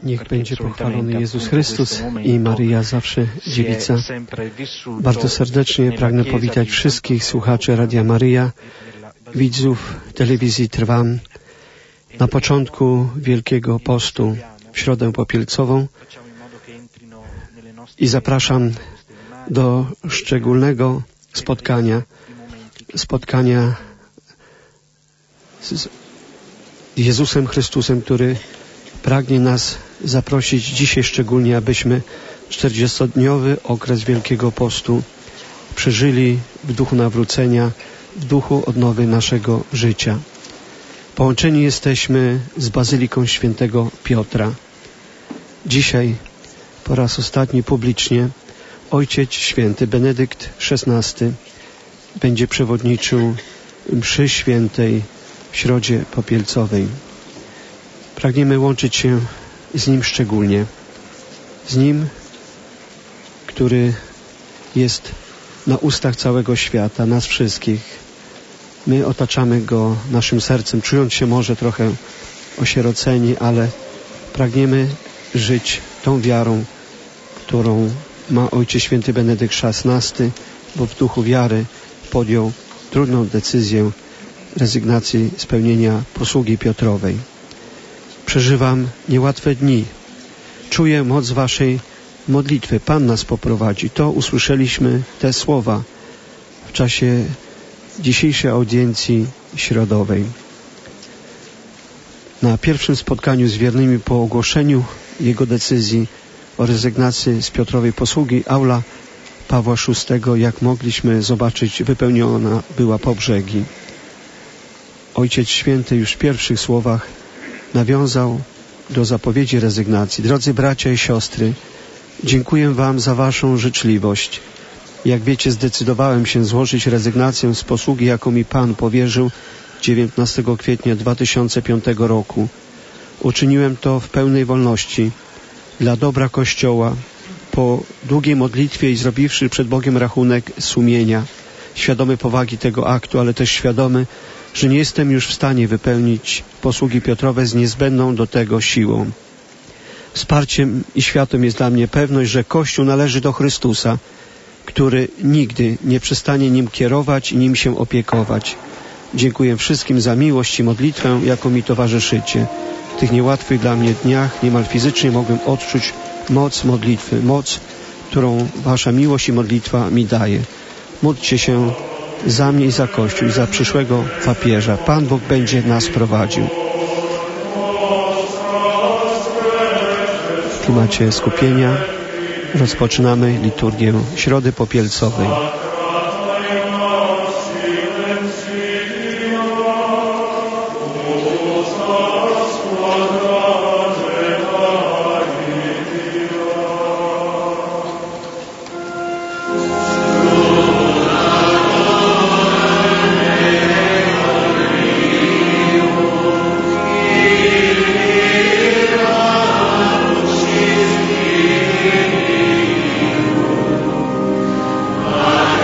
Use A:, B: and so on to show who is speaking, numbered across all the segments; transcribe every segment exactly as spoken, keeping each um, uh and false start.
A: Niech będzie pochwalony Jezus Chrystus i Maryja zawsze Dziewica. Bardzo serdecznie pragnę powitać wszystkich słuchaczy Radia Maryja, widzów telewizji Trwam na początku Wielkiego Postu w Środę Popielcową i zapraszam do szczególnego spotkania, spotkania z Jezusem Chrystusem, który pragnie nas zaprosić dzisiaj szczególnie, abyśmy czterdziestodniowy okres Wielkiego Postu przeżyli w duchu nawrócenia, w duchu odnowy naszego życia. Połączeni jesteśmy z Bazyliką Świętego Piotra. Dzisiaj po raz ostatni publicznie Ojciec Święty Benedykt szesnasty będzie przewodniczył mszy świętej w Środzie Popielcowej. Pragniemy łączyć się z Nim szczególnie. Z Nim, który jest na ustach całego świata, nas wszystkich. My otaczamy Go naszym sercem, czując się może trochę osieroceni, ale pragniemy żyć tą wiarą, którą ma Ojciec Święty Benedykt szesnasty, bo w duchu wiary podjął trudną decyzję rezygnacji z pełnienia posługi Piotrowej. Przeżywam niełatwe dni. Czuję moc Waszej modlitwy. Pan nas poprowadzi. To usłyszeliśmy te słowa w czasie dzisiejszej audiencji środowej. Na pierwszym spotkaniu z wiernymi po ogłoszeniu jego decyzji o rezygnacji z Piotrowej posługi aula Pawła szóstego, jak mogliśmy zobaczyć, wypełniona była po brzegi. Ojciec Święty już w pierwszych słowach nawiązał do zapowiedzi rezygnacji. Drodzy bracia i siostry, dziękuję Wam za Waszą życzliwość. Jak wiecie, zdecydowałem się złożyć rezygnację z posługi, jaką mi Pan powierzył dziewiętnastego kwietnia dwa tysiące piątego roku. Uczyniłem to w pełnej wolności, dla dobra Kościoła, po długiej modlitwie i zrobiwszy przed Bogiem rachunek sumienia, świadomy powagi tego aktu, ale też świadomy, że nie jestem już w stanie wypełnić posługi Piotrowe z niezbędną do tego siłą. Wsparciem i światłem jest dla mnie pewność, że Kościół należy do Chrystusa, który nigdy nie przestanie nim kierować i nim się opiekować. Dziękuję wszystkim za miłość i modlitwę, jaką mi towarzyszycie. W tych niełatwych dla mnie dniach niemal fizycznie mogłem odczuć moc modlitwy, moc, którą Wasza miłość i modlitwa mi daje. Módlcie się za mnie i za Kościół i za przyszłego papieża. Pan Bóg będzie nas prowadził. W klimacie skupienia rozpoczynamy liturgię Środy Popielcowej.
B: Amen.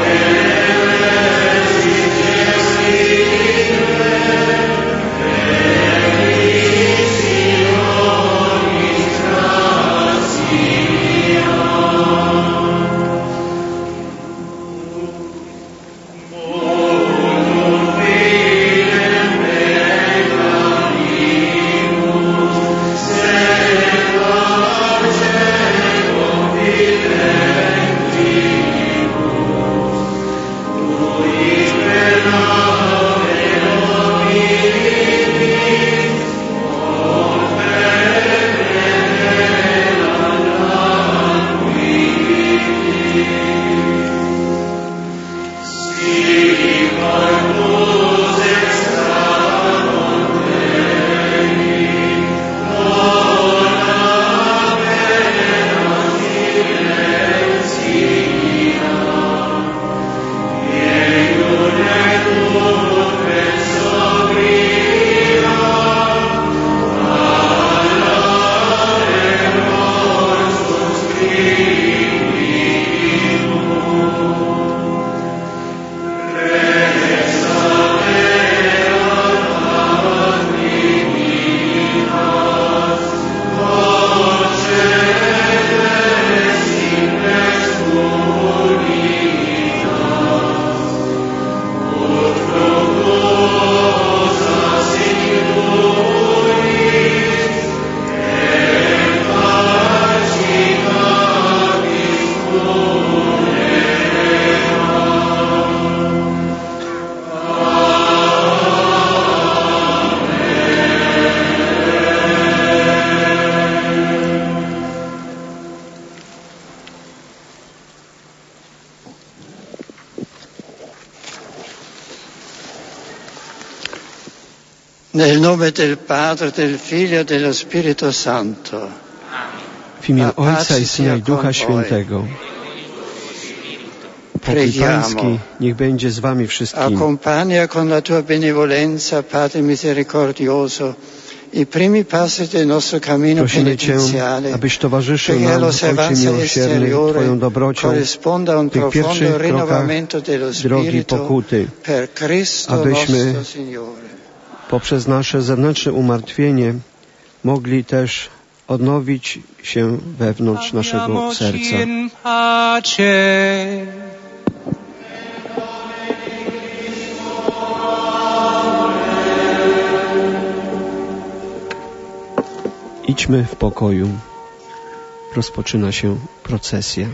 B: Nel nome del Padre, del Figlio e dello Spirito Santo.
A: W imię Ojca i Syna i Ducha Świętego. Pokój Pański niech będzie z wami wszystkimi.
B: Accompagna con la tua benevolenza, Padre misericordioso, i primi passi del nostro cammino
A: Prosimy Cię,
B: penitenziale,
A: abyś towarzyszył nam, Ojcze miłosierny, Twoją dobrocią w tych pierwszych krokach drogi pokuty, abyśmy poprzez nasze zewnętrzne umartwienie mogli też odnowić się wewnątrz naszego serca. Idźmy w pokoju. Rozpoczyna się procesja.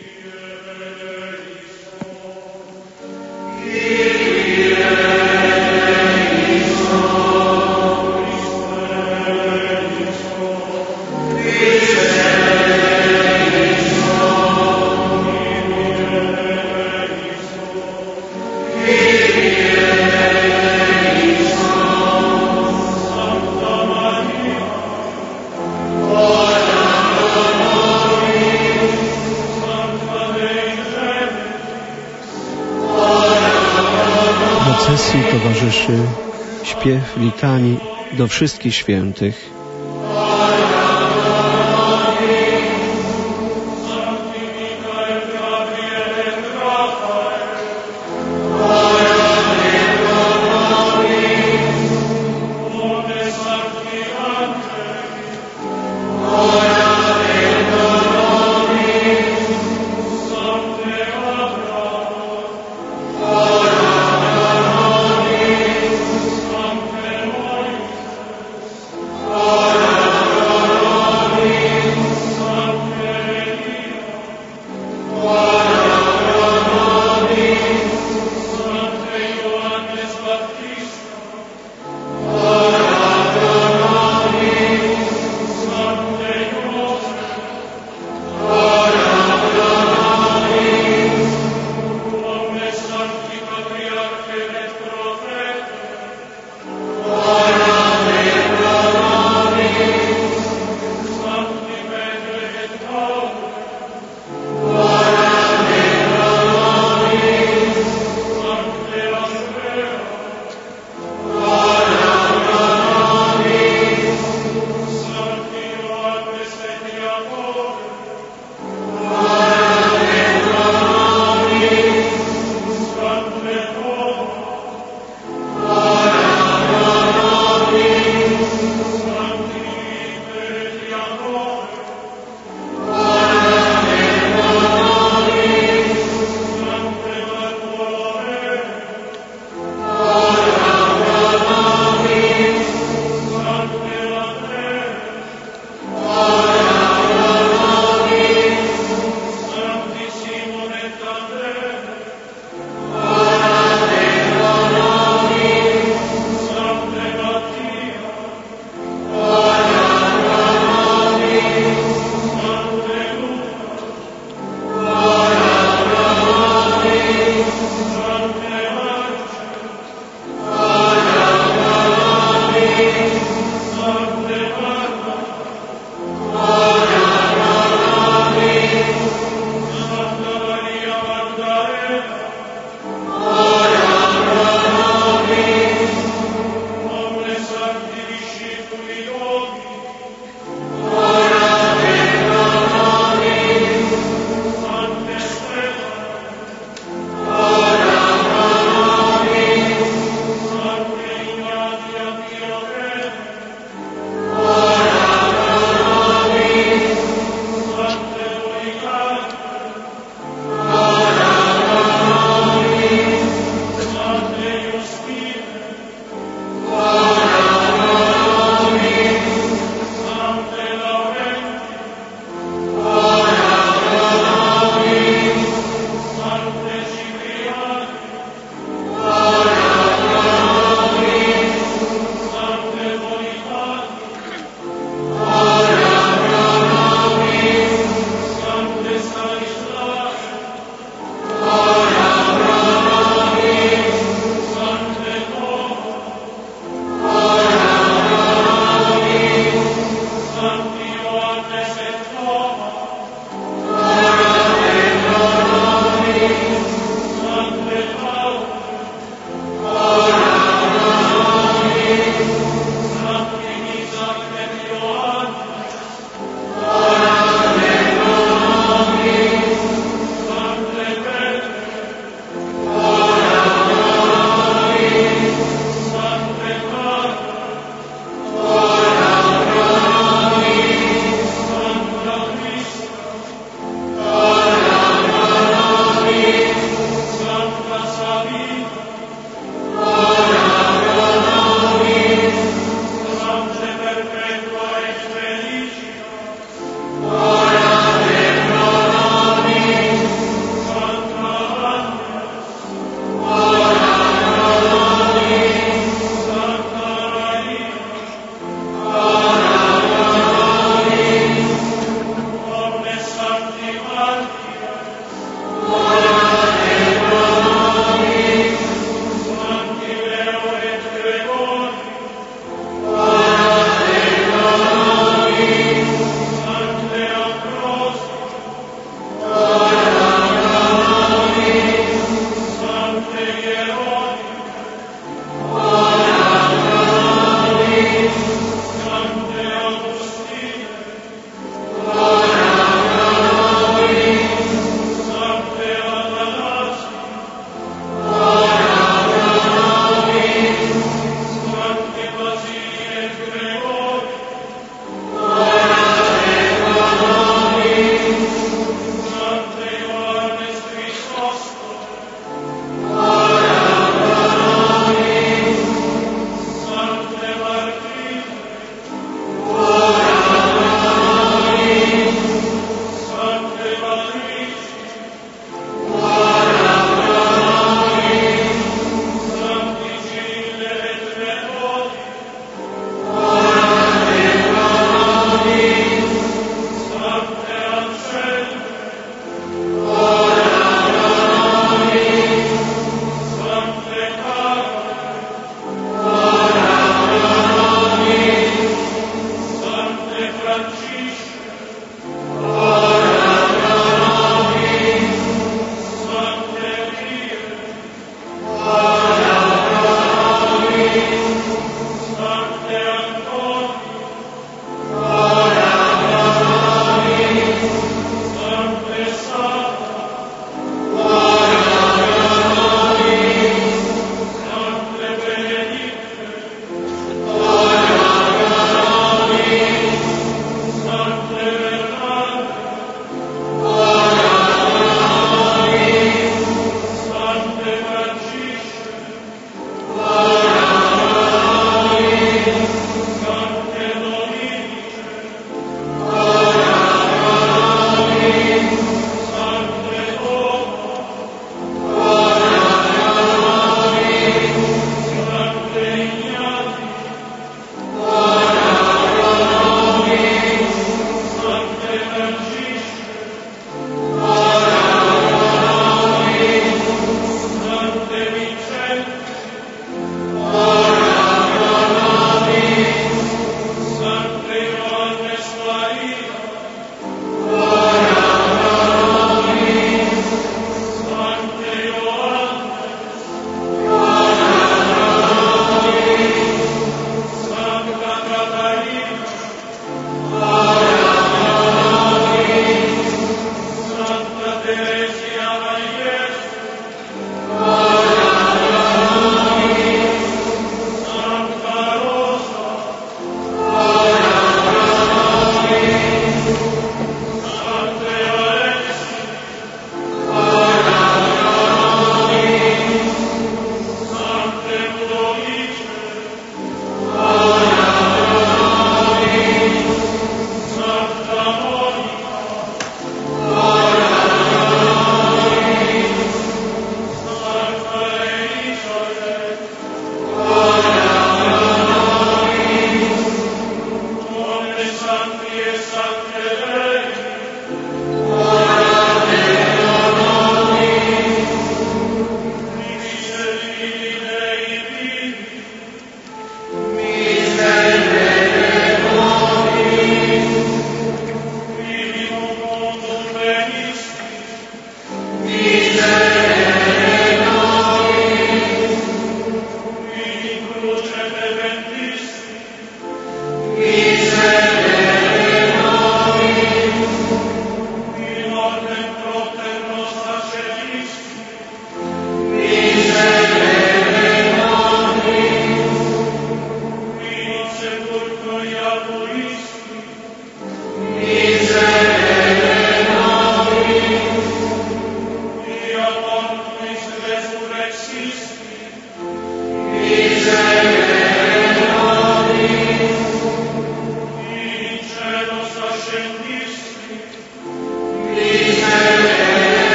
A: Procesji towarzyszy śpiew litanii do wszystkich świętych.
C: Sancte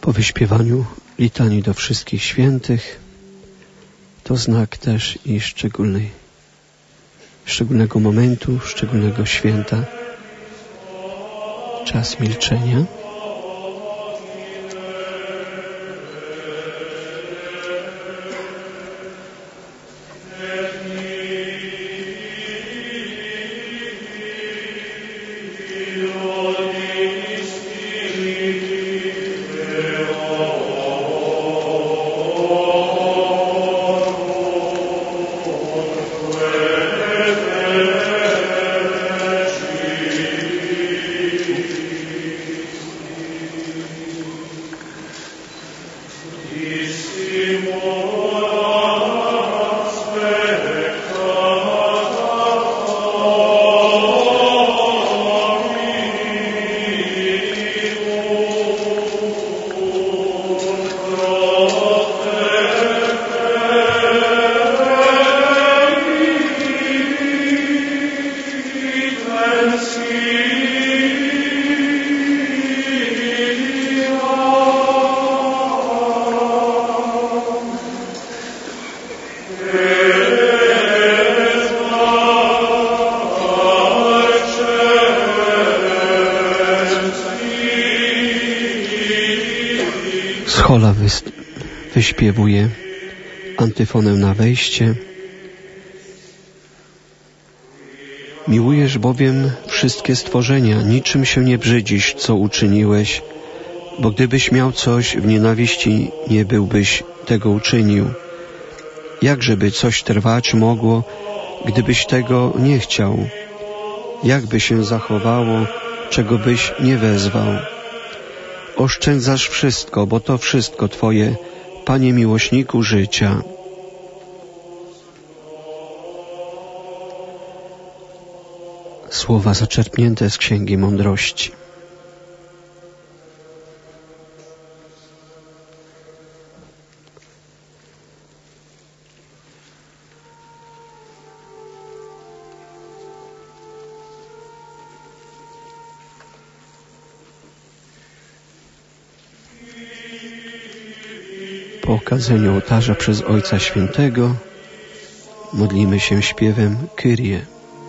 A: Po wyśpiewaniu litanii do wszystkich świętych, to znak też i szczególnej, szczególnego momentu, szczególnego święta, czas milczenia. Schola wyśpiewuje antyfonę na wejście. Miłujesz bowiem wszystkie stworzenia, niczym się nie brzydzisz, co uczyniłeś, bo gdybyś miał coś w nienawiści, nie byłbyś tego uczynił. Jakżeby coś trwać mogło, gdybyś tego nie chciał? Jakby się zachowało, czego byś nie wezwał? Oszczędzasz wszystko, bo to wszystko Twoje, Panie miłośniku życia. Słowa zaczerpnięte z Księgi Mądrości. Po okazaniu ołtarza przez Ojca Świętego modlimy się śpiewem Kyrie.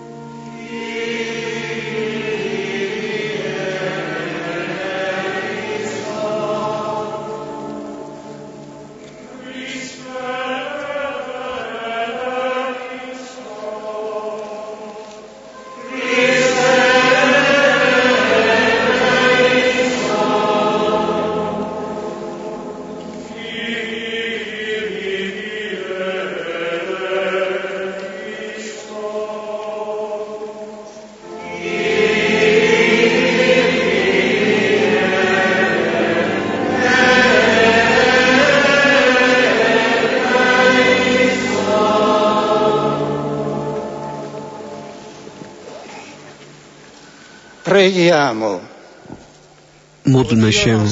A: Módlmy się.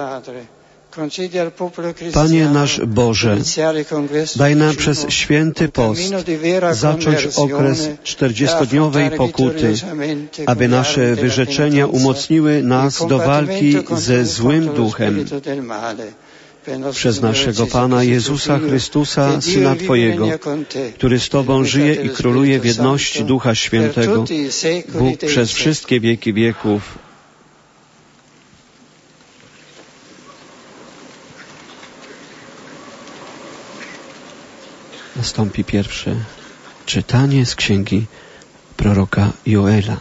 A: Panie nasz Boże, daj nam przez święty post zacząć okres czterdziestodniowej pokuty, aby nasze wyrzeczenia umocniły nas do walki ze złym duchem. Przez naszego Pana Jezusa Chrystusa, Syna Twojego, który z Tobą żyje i króluje w jedności Ducha Świętego, Bóg przez wszystkie wieki wieków. Nastąpi pierwsze czytanie z księgi proroka Joela.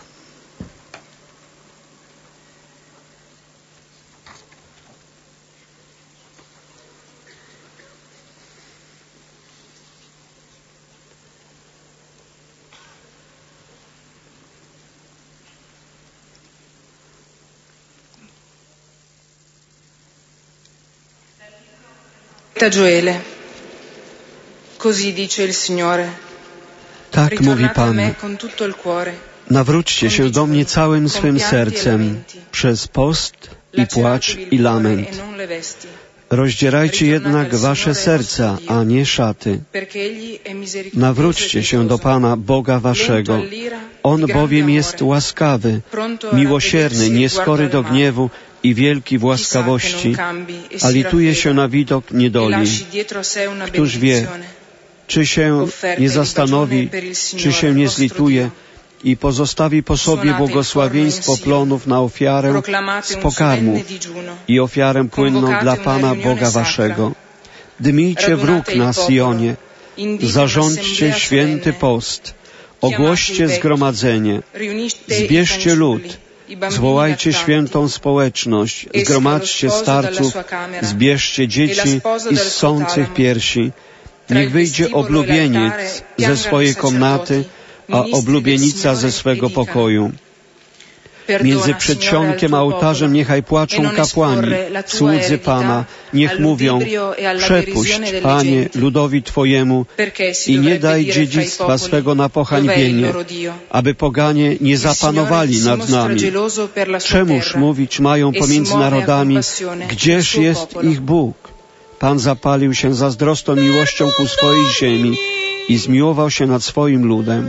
C: Gioele. Così dice il Signore.
A: Tak mówi Pan. Nawróćcie się do mnie całym swym sercem przez post i płacz i lament. Rozdzierajcie jednak wasze serca, a nie szaty. Nawróćcie się do Pana, Boga waszego. On bowiem jest łaskawy, miłosierny, nieskory do gniewu i wielki w łaskawości, a lituje się na widok niedoli. Któż wie, czy się nie zastanowi, czy się nie zlituje i pozostawi po sobie błogosławieństwo plonów na ofiarę z pokarmów i ofiarę płynną dla Pana Boga waszego. Dymijcie wróg na Sionie, zarządźcie święty post, ogłoście zgromadzenie, zbierzcie lud, zwołajcie świętą społeczność, zgromadźcie starców, zbierzcie dzieci i ssących piersi. Niech wyjdzie oblubieniec ze swojej komnaty, a oblubienica ze swego pokoju. Między przedsionkiem a ołtarzem niechaj płaczą kapłani, słudzy Pana, niech mówią: przepuść, Panie, ludowi Twojemu i nie daj dziedzictwa swego na pohańbienie, aby poganie nie zapanowali nad nami. Czemuż mówić mają pomiędzy narodami, gdzież jest ich Bóg? Pan zapalił się zazdrosną miłością ku swojej ziemi i zmiłował się nad swoim ludem.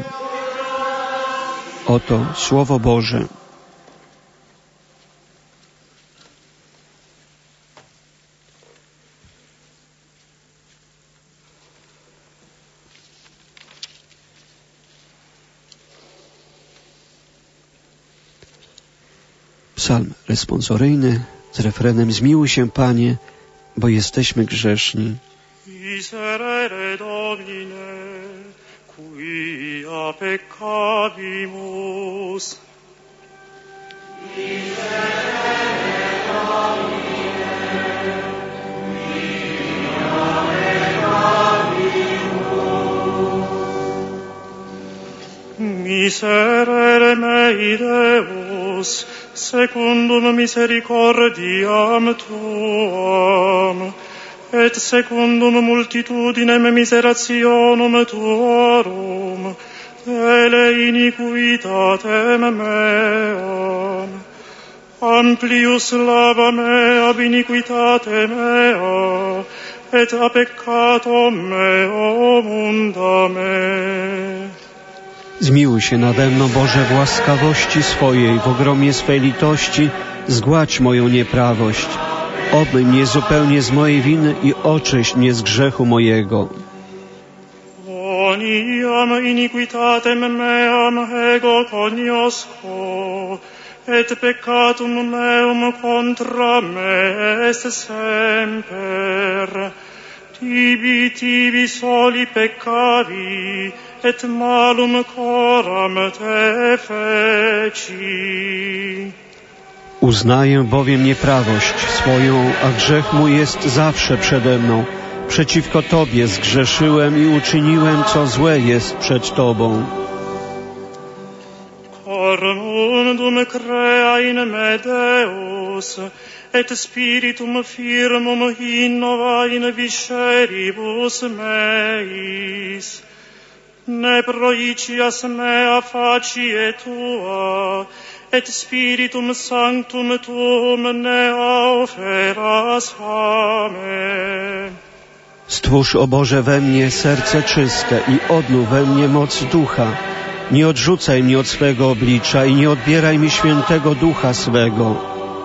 A: Oto Słowo Boże. Psalm responsoryjny z refrenem: zmiłuj się, Panie, bo jesteśmy grzeszni.
D: Miserere Domine, quia peccabimus. Miserere Domine, quia peccabimus. Miserere mei Deus, secundum misericordiam Tuam, et secundum multitudinem miserationum Tuorum, ele iniquitatem meam. Amplius lava mea ab iniquitate mea, et a peccatum meo munda me.
A: Zmiłuj się nade mną, Boże, w łaskawości swojej, w ogromie swej litości, zgładź moją nieprawość. Obmyj mnie zupełnie z mojej winy i oczyść mnie z grzechu mojego.
D: Oniam iniquitatem meam ego cognosco, et peccatum meum contra me est semper. Tibi, tibi soli peccavi, et malum coram te feci.
A: Uznaję bowiem nieprawość swoją, a grzech mój jest zawsze przede mną. Przeciwko Tobie zgrzeszyłem i uczyniłem, co złe jest przed Tobą.
D: Cor mundum crea in me Deus, et spiritum firmum innova in visceribus meis. Ne proicias mea facie Tua, et spiritum sanctum Tuum ne auferas a me.
A: Stwórz, o Boże, we mnie serce czyste i odnów we mnie moc ducha. Nie odrzucaj mnie od swego oblicza i nie odbieraj mi świętego ducha swego.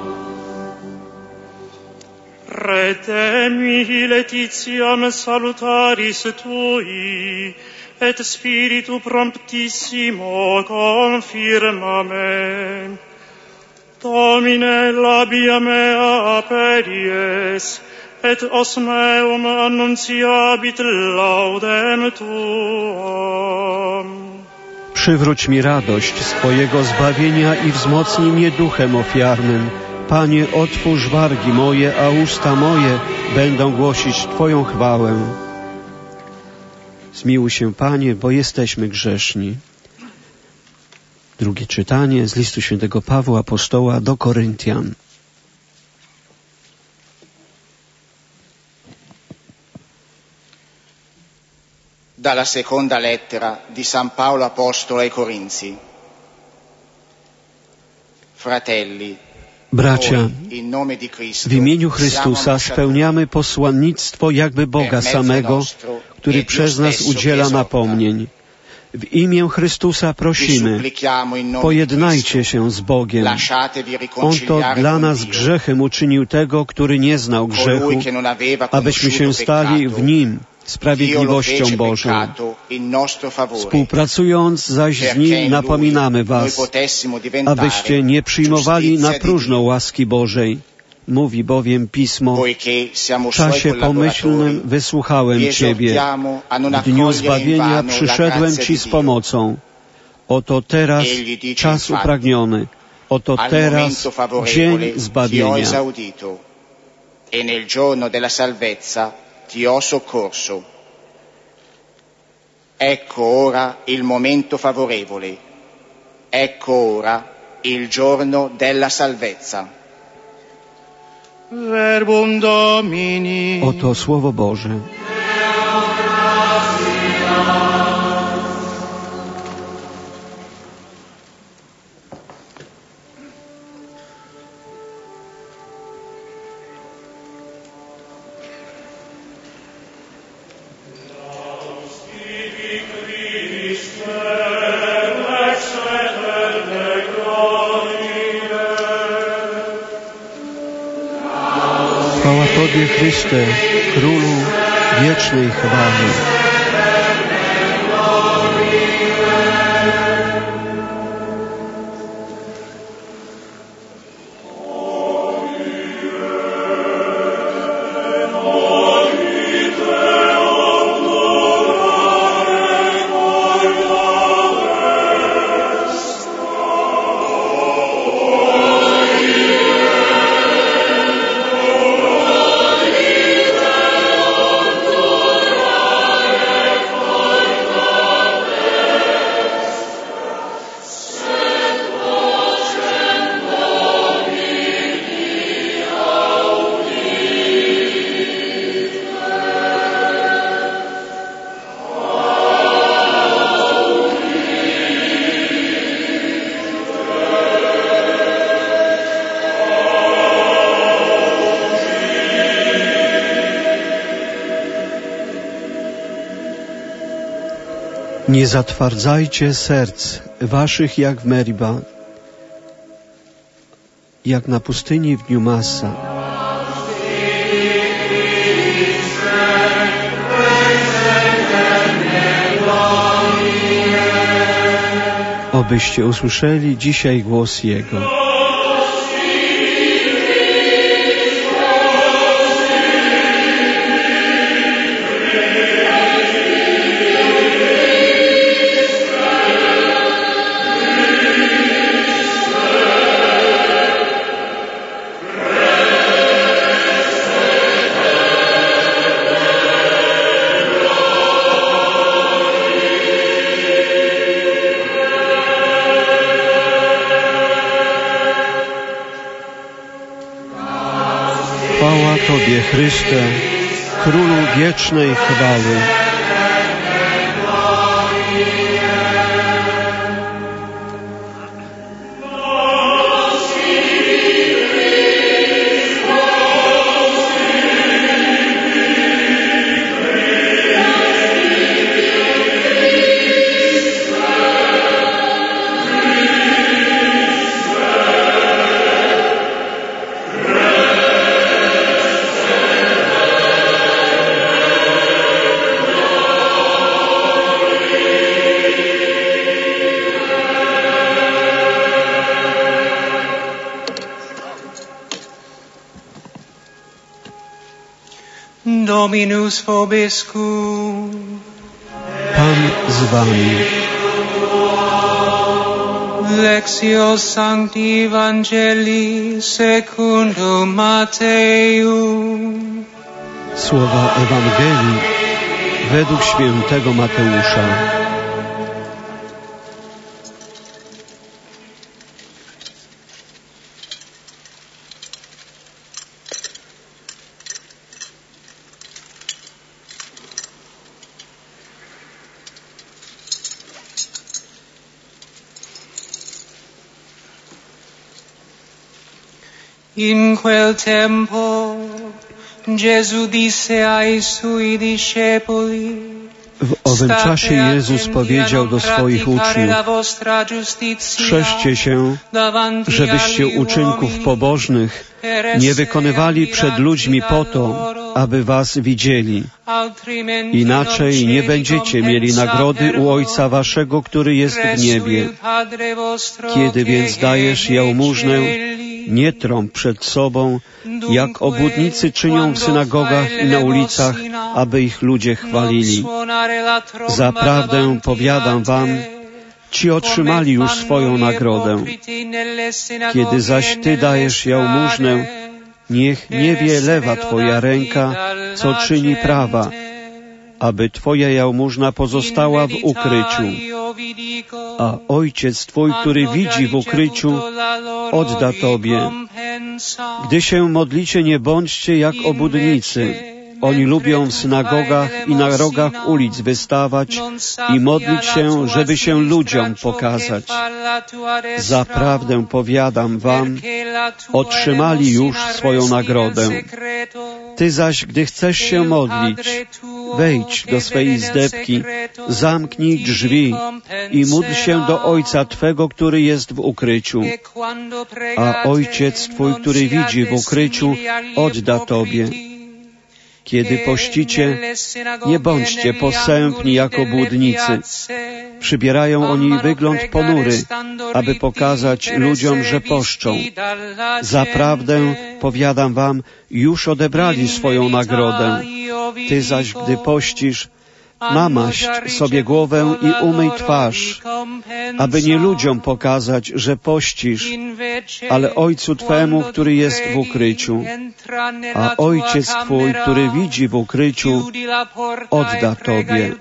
D: Redemi letitiam salutaris Tui, et spiritu promptissimo confirma me. Domine labia mea aperies, et os meum annunciabit laudem Tuam.
A: Przywróć mi radość swojego zbawienia i wzmocnij mnie duchem ofiarnym. Panie, otwórz wargi moje, a usta moje będą głosić Twoją chwałę. Zmiłuj się, Panie, bo jesteśmy grzeszni. Drugie czytanie z listu świętego Pawła apostoła do Koryntian.
E: Dalla seconda lettera di San Paolo Apostolo ai Corinzi. Fratelli,
A: bracia, w imieniu Chrystusa spełniamy posłannictwo jakby Boga samego, który przez nas udziela napomnień. W imię Chrystusa prosimy, pojednajcie się z Bogiem. On to dla nas grzechem uczynił tego, który nie znał grzechu, abyśmy się stali w Nim sprawiedliwością Bożą. Współpracując zaś z Nim napominamy was, abyście nie przyjmowali na próżno łaski Bożej. Mówi bowiem Pismo, w czasie pomyślnym wysłuchałem Ciebie, w dniu zbawienia przyszedłem Ci z pomocą. Oto teraz czas upragniony, oto teraz dzień zbawienia.
E: E nel giorno della salvezza ti ho soccorso. Ecco ora il momento favorevole. Ecco ora il giorno della salvezza.
D: Verbum Domini.
A: Oto Słowo Boże. Chwała Tobie, Chryste, Królu wiecznej chwały. Nie zatwardzajcie serc waszych jak w Meriba, jak na pustyni w dniu Massa. Obyście usłyszeli dzisiaj głos Jego. Chwała Tobie, Chryste, Królu wiecznej chwały.
F: Dominus vobiscum.
A: Pan z wami.
F: Lectio Sancti Evangelii secundum Mateum.
A: Słowa Ewangelii według świętego Mateusza.
F: In quel tempo Gesù disse ai suoi discepoli:
A: W owym czasie Jezus powiedział do swoich uczniów: strzeżcie się, żebyście uczynków pobożnych nie wykonywali przed ludźmi po to, aby was widzieli. Inaczej nie będziecie mieli nagrody u Ojca waszego, który jest w niebie. Kiedy więc dajesz jałmużnę, nie trąb przed sobą, jak obłudnicy czynią w synagogach i na ulicach, aby ich ludzie chwalili. Zaprawdę powiadam wam, ci otrzymali już swoją nagrodę. Kiedy zaś ty dajesz jałmużnę, niech nie wie lewa twoja ręka, co czyni prawa, aby twoja jałmużna pozostała w ukryciu. A Ojciec twój, który widzi w ukryciu, odda tobie. Gdy się modlicie, nie bądźcie jak obłudnicy. Oni lubią w synagogach i na rogach ulic wystawać i modlić się, żeby się ludziom pokazać. Zaprawdę powiadam wam, otrzymali już swoją nagrodę. Ty zaś, gdy chcesz się modlić, wejdź do swej izdebki, zamknij drzwi i módl się do Ojca Twego, który jest w ukryciu. A Ojciec Twój, który widzi w ukryciu, odda Tobie. Kiedy pościcie, nie bądźcie posępni jak obłudnicy. Przybierają oni wygląd ponury, aby pokazać ludziom, że poszczą. Zaprawdę, powiadam wam, już odebrali swoją nagrodę. Ty zaś, gdy pościsz, namaść sobie głowę i umyj twarz, aby nie ludziom pokazać, że pościsz, ale Ojcu Twemu, który jest w ukryciu. A Ojciec Twój, który widzi w ukryciu, odda Tobie.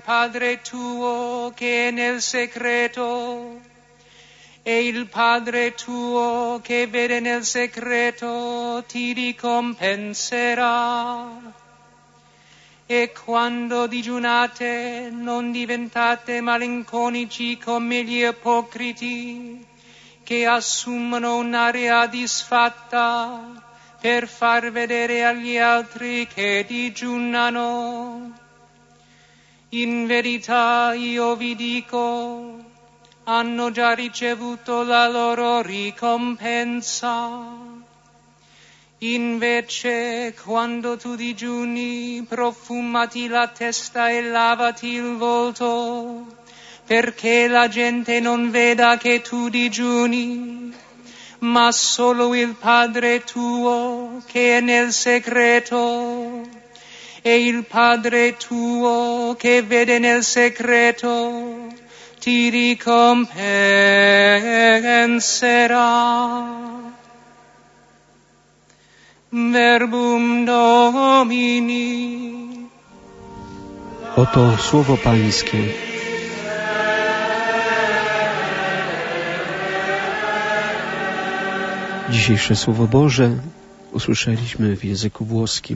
A: E il Padre tuo che vede nel segreto ti ricompenserà. E quando digiunate non diventate malinconici come gli ipocriti, che assumono un'aria disfatta per far vedere agli altri che digiunano. In verità io vi dico, hanno già ricevuto la loro ricompensa. Invece, quando tu digiuni, profumati la testa e lavati il volto, perché la gente non veda che tu digiuni, ma solo il Padre tuo che è nel segreto. E il Padre tuo che vede nel segreto ti ricompenserà. Verbum Domini. Oto słowo Pańskie. Dzisiejsze Słowo Boże usłyszeliśmy w języku włoskim.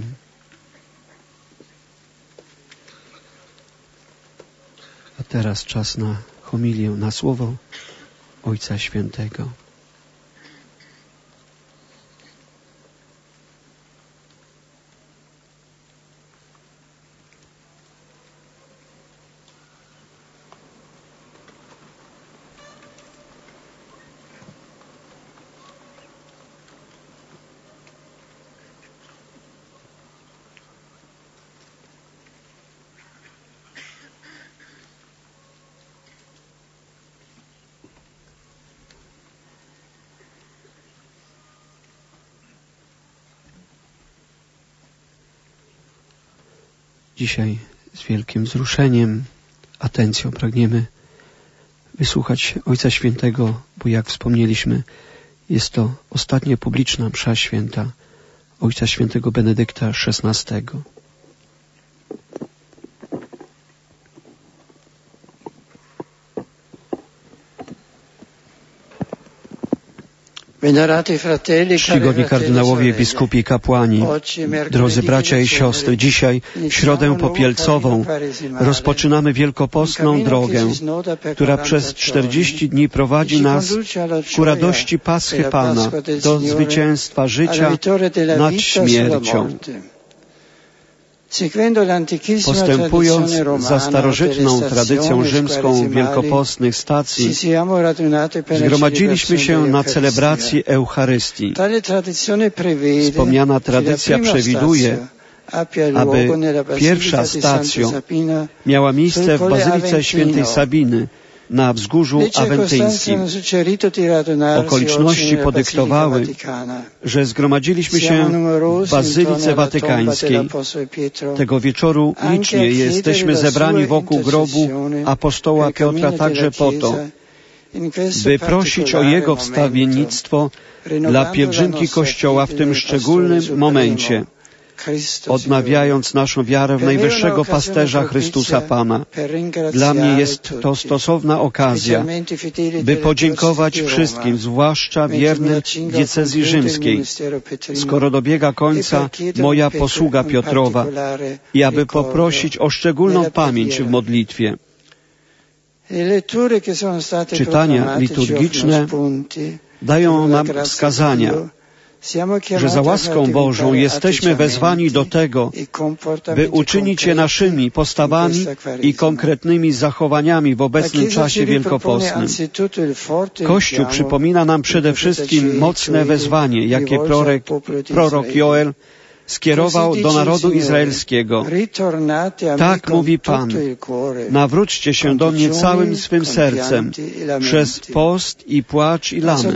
A: A teraz czas na homilię, na słowo Ojca Świętego. Dzisiaj z wielkim wzruszeniem, atencją pragniemy wysłuchać Ojca Świętego, bo jak wspomnieliśmy, jest to ostatnia publiczna msza święta Ojca Świętego Benedykta szesnastego. Czcigodni kardynałowie, biskupi, kapłani, drodzy bracia i siostry, dzisiaj, w Środę Popielcową, rozpoczynamy wielkopostną drogę, która przez czterdzieści dni prowadzi nas ku radości Paschy Pana, do zwycięstwa życia nad śmiercią. Postępując za starożytną tradycją rzymską wielkopostnych stacji, zgromadziliśmy się na celebracji Eucharystii. Wspomniana tradycja przewiduje, aby pierwsza stacja miała miejsce w Bazylice Świętej Sabiny na wzgórzu awentyńskim. Okoliczności podyktowały, że zgromadziliśmy się w Bazylice Watykańskiej. Tego wieczoru licznie jesteśmy zebrani wokół grobu apostoła Piotra także po to, by prosić o jego wstawiennictwo dla pielgrzymki Kościoła w tym szczególnym momencie, odnawiając naszą wiarę w najwyższego pasterza Chrystusa Pana. Dla mnie jest to stosowna okazja, by podziękować wszystkim, zwłaszcza wiernym diecezji rzymskiej, skoro dobiega końca moja posługa Piotrowa, i aby poprosić o szczególną pamięć w modlitwie. Czytania liturgiczne dają nam wskazania, że za łaską Bożą jesteśmy wezwani do tego, by uczynić je naszymi postawami i konkretnymi zachowaniami w obecnym czasie wielkopostnym. Kościół przypomina nam przede wszystkim mocne wezwanie, jakie prorok, prorok Joel skierował do narodu izraelskiego. Tak mówi Pan, nawróćcie się do mnie całym swym sercem, przez post i płacz i lament.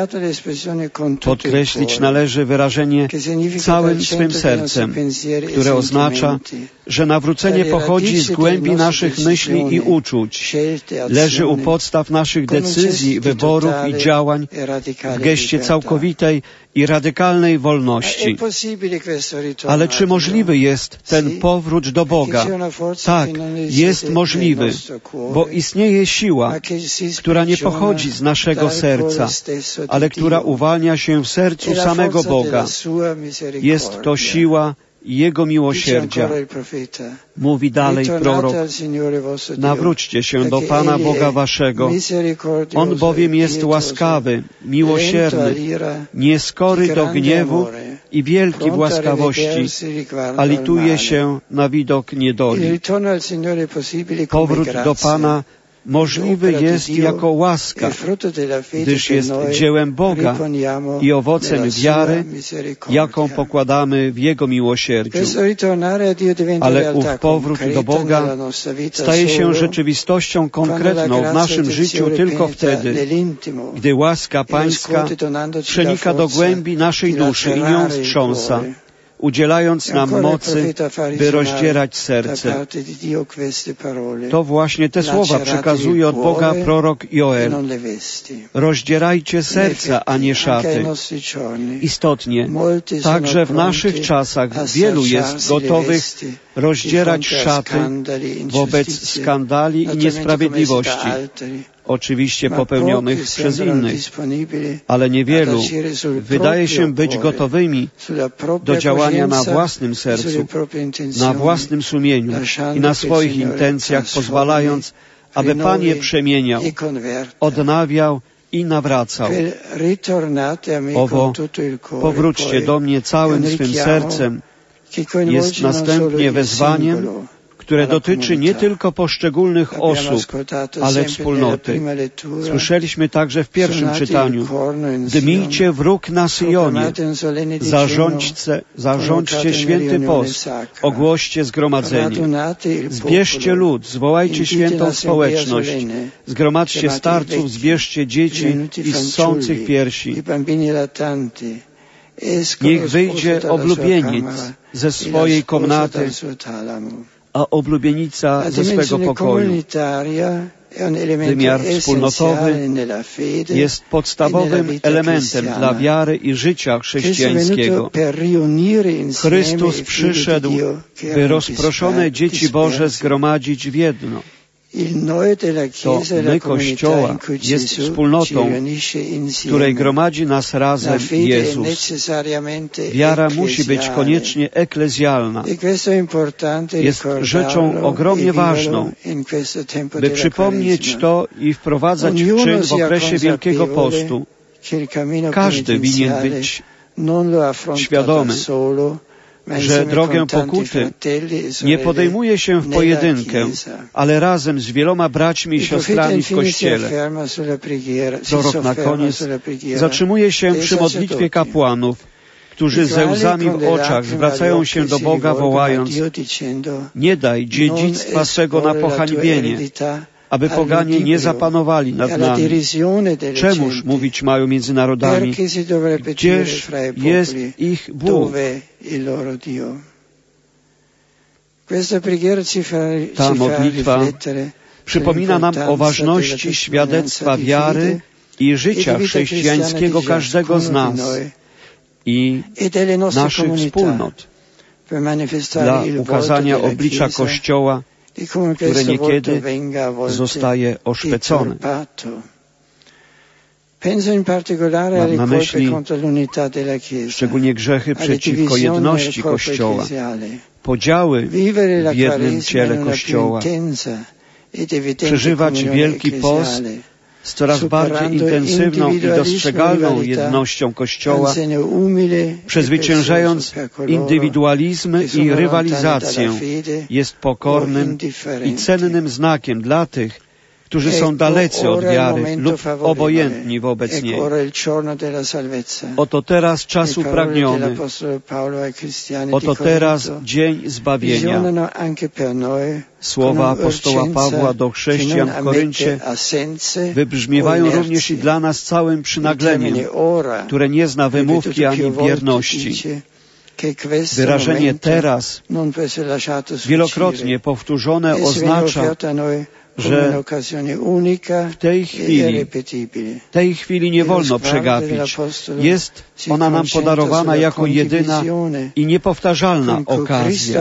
A: Podkreślić należy wyrażenie całym swym sercem, które oznacza, że nawrócenie pochodzi z głębi naszych myśli i uczuć, leży u podstaw naszych decyzji, wyborów i działań w geście całkowitej i radykalnej wolności. Ale czy możliwy jest ten powrót do Boga? Tak, jest możliwy, bo istnieje siła, która nie pochodzi z naszego serca, ale która uwalnia się w sercu samego Boga. Jest to siła Jego miłosierdzia. Mówi dalej prorok, nawróćcie się do Pana Boga waszego. On bowiem jest łaskawy, miłosierny, nieskory do gniewu i wielki w łaskawości, a lituje się na widok niedoli. Powrót do Pana możliwy jest jako łaska, gdyż jest dziełem Boga i owocem wiary, jaką pokładamy w Jego miłosierdziu. Ale ów powrót do Boga staje się rzeczywistością konkretną w naszym życiu tylko wtedy, gdy łaska Pańska przenika do głębi naszej duszy i nią wstrząsa, udzielając nam mocy, by rozdzierać serce. To właśnie te słowa przekazuje od Boga prorok Joel. Rozdzierajcie serca, a nie szaty. Istotnie, także w naszych czasach wielu jest gotowych rozdzierać szaty wobec skandali i niesprawiedliwości, oczywiście popełnionych przez innych, ale niewielu wydaje się być gotowymi do działania na własnym sercu, na własnym sumieniu i na swoich intencjach, pozwalając, aby Pan je przemieniał, odnawiał i nawracał. Owo, powróćcie do mnie całym swym sercem, jest następnie wezwaniem, które dotyczy nie tylko poszczególnych osób, ale wspólnoty. Słyszeliśmy także w pierwszym czytaniu: dmijcie wróg na Syjonie, zarządźcie, zarządźcie święty post, ogłoście zgromadzenie, zbierzcie lud, zwołajcie świętą społeczność, zgromadźcie starców, zbierzcie dzieci i ssących piersi. Niech wyjdzie oblubieniec ze swojej komnaty, a oblubienica ze swego pokoju. Wymiar wspólnotowy jest podstawowym elementem dla wiary i życia chrześcijańskiego. Chrystus przyszedł, by rozproszone dzieci Boże zgromadzić w jedno. To my, Kościoła, jest wspólnotą, w której gromadzi nas razem Jezus. Wiara musi być koniecznie eklezjalna. Jest rzeczą ogromnie ważną, by przypomnieć to i wprowadzać w czyn w okresie Wielkiego Postu. Każdy winien być świadomy, że drogę pokuty nie podejmuje się w pojedynkę, ale razem z wieloma braćmi i siostrami w Kościele. Prorok na koniec zatrzymuje się przy modlitwie kapłanów, którzy ze łzami w oczach zwracają się do Boga, wołając: nie daj dziedzictwa swego na pohańbienie, aby poganie nie zapanowali nad nami. Czemuż mówić mają między narodami, gdzież jest ich Bóg? Ta modlitwa przypomina nam o ważności świadectwa wiary i życia chrześcijańskiego każdego z nas i naszych wspólnot dla ukazania oblicza Kościoła, które niekiedy zostaje oszpecone. Mam na myśli szczególnie grzechy przeciwko jedności Kościoła, podziały w jednym ciele Kościoła, przeżywać Wielki Post z coraz bardziej intensywną i dostrzegalną jednością Kościoła, przezwyciężając indywidualizmy i rywalizację, jest pokornym i cennym znakiem dla tych, którzy są dalecy od wiary lub obojętni wobec niej. Oto teraz czas upragniony, oto teraz dzień zbawienia. Słowa apostoła Pawła do chrześcijan w Koryncie wybrzmiewają również i dla nas całym przynagleniem, które nie zna wymówki ani bierności. Wyrażenie teraz, wielokrotnie powtórzone, oznacza, że w tej chwili, tej chwili nie wolno przegapić. Jest ona nam podarowana jako jedyna i niepowtarzalna okazja.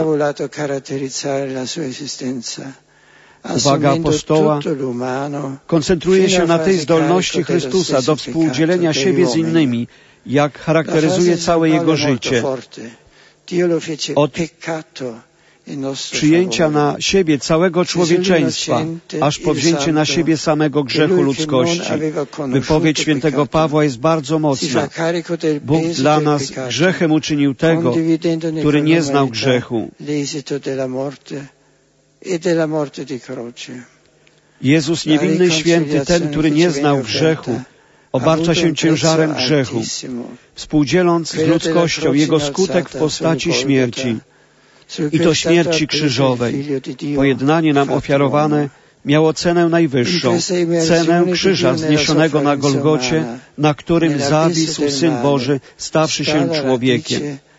A: Uwaga apostoła koncentruje się na tej zdolności Chrystusa do współdzielenia siebie z innymi, jak charakteryzuje całe Jego życie. Od przyjęcia na siebie całego człowieczeństwa, aż po wzięcie na siebie samego grzechu ludzkości. Wypowiedź świętego Pawła jest bardzo mocna. Bóg dla nas grzechem uczynił tego, który nie znał grzechu. Jezus niewinny, święty, ten, który nie znał grzechu, obarcza się ciężarem grzechu, współdzieląc z ludzkością jego skutek w postaci śmierci. I to śmierci krzyżowej. Pojednanie nam ofiarowane miało cenę najwyższą, cenę krzyża zniesionego na Golgocie, na którym zawisł Syn Boży, stawszy się człowiekiem.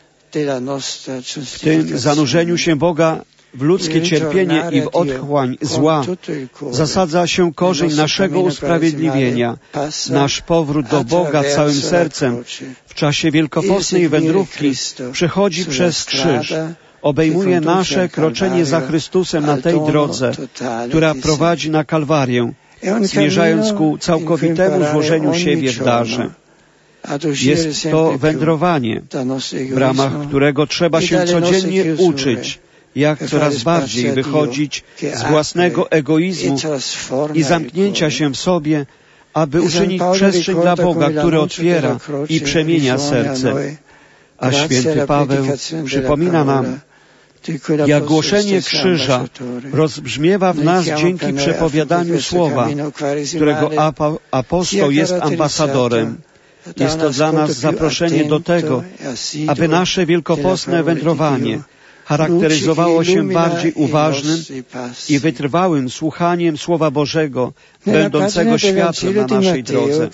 A: W tym zanurzeniu się Boga w ludzkie cierpienie i w otchłań zła zasadza się korzeń naszego usprawiedliwienia, nasz powrót do Boga całym sercem w czasie wielkopostnej wędrówki przechodzi przez krzyż. Obejmuje nasze kroczenie za Chrystusem na tej drodze, która prowadzi na Kalwarię, zmierzając ku całkowitemu złożeniu siebie w darze. Jest to wędrowanie, w ramach którego trzeba się codziennie uczyć, jak coraz bardziej wychodzić z własnego egoizmu i zamknięcia się w sobie, aby uczynić przestrzeń dla Boga, który otwiera i przemienia serce. A święty Paweł przypomina nam, jak głoszenie krzyża rozbrzmiewa w nas dzięki przepowiadaniu słowa, którego apostoł jest ambasadorem. Jest to dla nas zaproszenie do tego, aby nasze wielkopostne wędrowanie charakteryzowało się bardziej uważnym i wytrwałym słuchaniem Słowa Bożego, będącego światłem na naszej drodze.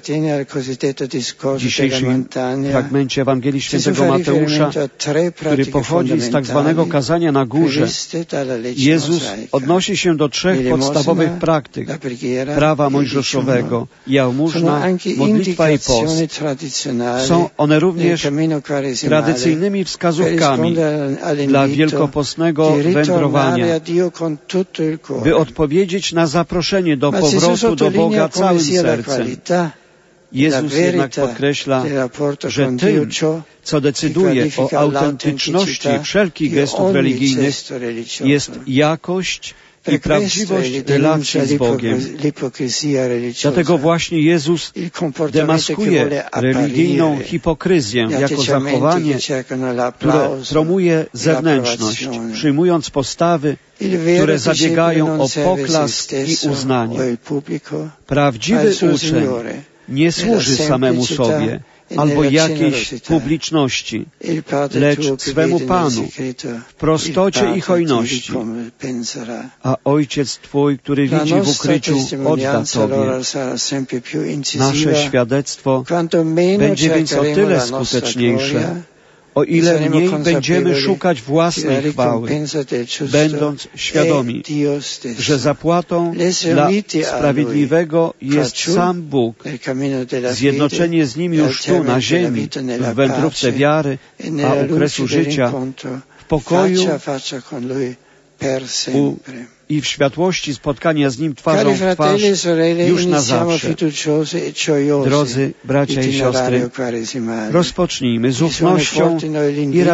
A: W dzisiejszym fragmencie Ewangelii Świętego Mateusza, który pochodzi z tak zwanego kazania na górze, Jezus odnosi się do trzech podstawowych praktyk prawa mojżeszowego: jałmużna, modlitwa i post. Są one również tradycyjnymi wskazówkami dla wielkopostnego wędrowania, by odpowiedzieć na zaproszenie do powrotu do Boga całym sercem. Jezus jednak podkreśla, że tym, co decyduje o autentyczności wszelkich gestów religijnych, jest jakość i prawdziwość relacji z Bogiem. Dlatego właśnie Jezus demaskuje religijną hipokryzję jako zachowanie, które promuje zewnętrzność, przyjmując postawy, które zabiegają o poklask i uznanie. Prawdziwy uczeń nie służy samemu sobie albo jakiejś publiczności, lecz swemu Panu w prostocie i hojności. A Ojciec Twój, który widzi w ukryciu, odda Tobie. Nasze świadectwo będzie więc o tyle skuteczniejsze, o ile mniej będziemy szukać własnej chwały, będąc świadomi, że zapłatą dla sprawiedliwego jest sam Bóg, zjednoczenie z Nim już tu na ziemi, w wędrówce wiary, a u kresu życia, w pokoju u, i w światłości spotkania z Nim twarzą w twarz już na zawsze. Drodzy bracia i siostry, rozpocznijmy z ufnością i